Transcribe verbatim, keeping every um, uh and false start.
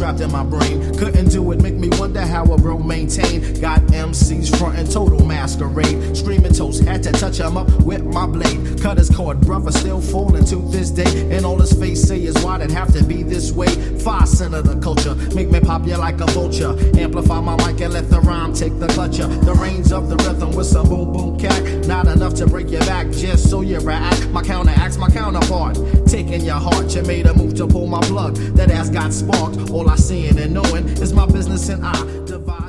trapped in my brain. Couldn't do it, make me wonder how a bro maintain. Got M Cs frontin' total masquerade. Screaming toast, had to touch him up with my blade. Cut his cord, brother still falling to this day. And all his face say is why'd it have to be this way? Five cent of the culture, make me pop you like a vulture. Amplify my mic and let the rhyme take the clutcher. The range of the rhythm with some boom boom cat. Not enough to break your back, just so you react. My counteract's my counterpart. Taking your heart, you made a move to pull my plug. That ass got sparked. All I seeing and knowing is my business and I divide.